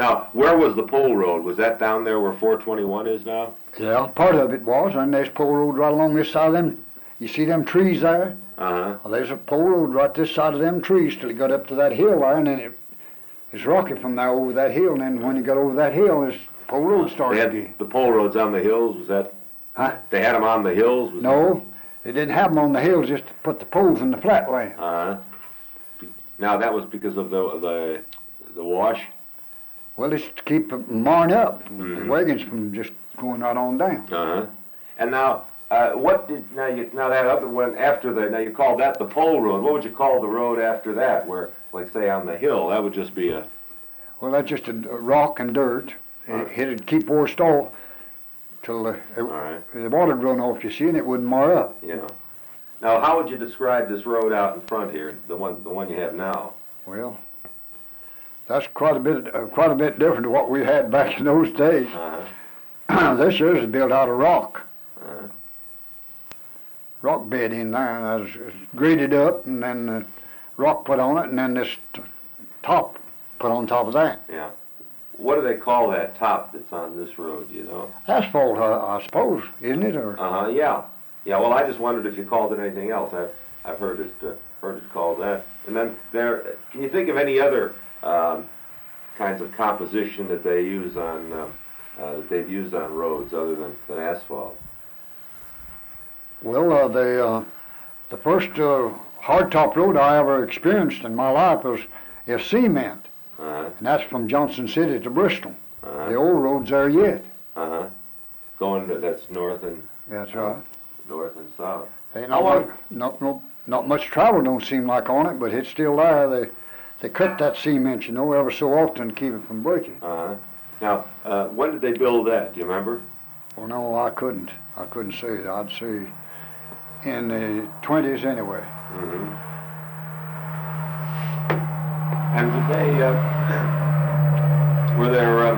Now, where was the pole road? Was that down there where 421 is now? Yeah, part of it was, and there's pole road right along this side of them. You see them trees there? Uh-huh. Well, there's a pole road right this side of them trees till you got up to that hill there, and then it's rocky from there over that hill, and then when you got over that hill, this pole road They started had again. the pole roads on the hills, was that? Huh? They had them on the hills? Was No, they didn't have them on the hills, just to put the poles in the flat land. Uh-huh. Now, that was because of the wash? Well, it's to keep them marring up, the Mhm. wagons from just going right on down. Uh-huh. And now, now that other one after now you call that the pole road. What would you call the road after that, where, like, say, on the hill? That would just be a... Well, that's just a rock and dirt. It'd keep washed off till All right. the water'd run off, you see, and it wouldn't mar up. Yeah. Now, how would you describe this road out in front here, the one you have now? Well, that's quite a bit different to what we had back in those days. Uh-huh. This year's built out of rock. Uh-huh. Rock bed in there, and it's graded up, and then rock put on it, and then this top put on top of that. Yeah. What do they call that top that's on this road, do you know? Asphalt, I suppose, isn't it? Or Uh-huh, yeah. Yeah, well, I just wondered if you called it anything else. I've heard it called that. And then can you think of any other kinds of composition that they use on, that they've used on roads other than asphalt? well, the first hardtop road I ever experienced in my life was cement, Uh-huh, and that's from Johnson City to Bristol. The uh-huh, old road's there yet. uh-huh. That's north and That's right. south. Ain't How long? not much travel don't seem like on it, but it's still there. They cut that cement, you know, ever so often to keep it from breaking. Uh-huh. Now, when did they build that? Do you remember? Well, no, I couldn't say it. I'd say in the 20s anyway. Mm-hmm. And did they, were there,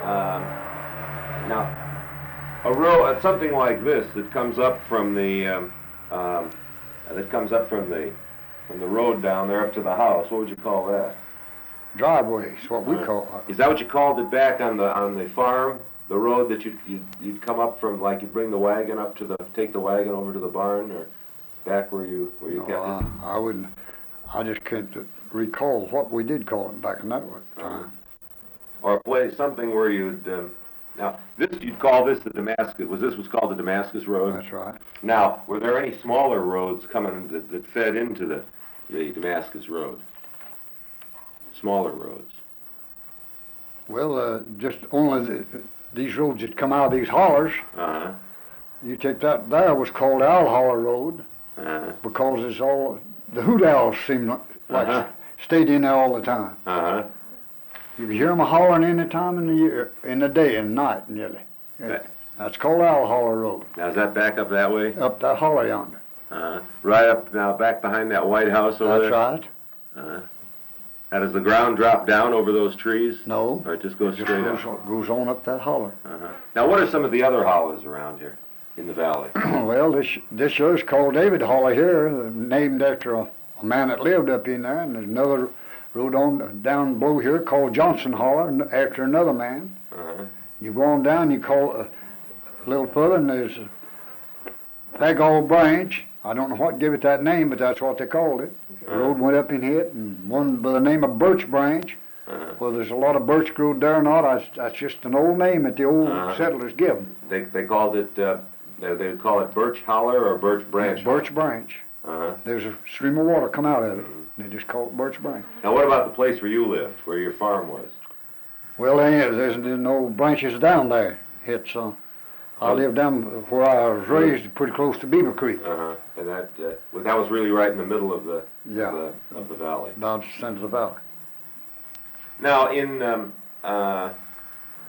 now, a road, something like this that comes up from the, from the road down there up to the house, what would you call that? Driveway is what we call it. Is that what you called it back on the farm? The road that you'd come up from, like you'd bring the wagon up take the wagon over to the barn, or back where you kept it? I wouldn't. I just can't recall what we did call it back in that time. Or a place, something where you'd, now, you'd call this the Damascus, was called the Damascus Road? That's right. Now, were there any smaller roads coming that fed into the Damascus Road? Smaller roads? Well, just only these roads that come out of these hollers. Uh-huh. You take that there was called Owl Holler Road Uh-huh. because it's all the hoot owls seem like Uh-huh. stayed in there all the time. Uh-huh. You can hear them hollering any time in the year, in the day and night nearly. Right. That's called Owl Holler Road. Now, is that back up that way? Up that holler yonder. Right up now, back behind that White House over That's there? right. Uh-huh. Now, does the ground drop down over those trees? No. Or it just goes Just straight up? goes on up that holler. Uh-huh. Now, what are some of the other hollers around here in the valley? Well, this year's called David Holler here, named after a man that lived up in there, and there's another road on down below here called Johnson Holler, after another man. Uh-huh. You go on down, you call a little further, and there's a Pagall Branch. I don't know what gave it that name, but that's what they called it. The road went up in it, and one by the name of Birch Branch. Uh-huh. Well, there's a lot of birch growed there or not. That's just an old name that the old settlers give them. They called it, they would call it Birch Holler or Birch Branch? Birch Branch. Uh-huh. There's a stream of water come out of it. They just call it Birch Branch. Now, what about the place where you lived, where your farm was? Well, there's no branches down there. It's I live down where I was raised, pretty close to Beaver Creek. Uh-huh. And that was really right in the middle of the valley. Down the center of the valley. Now, in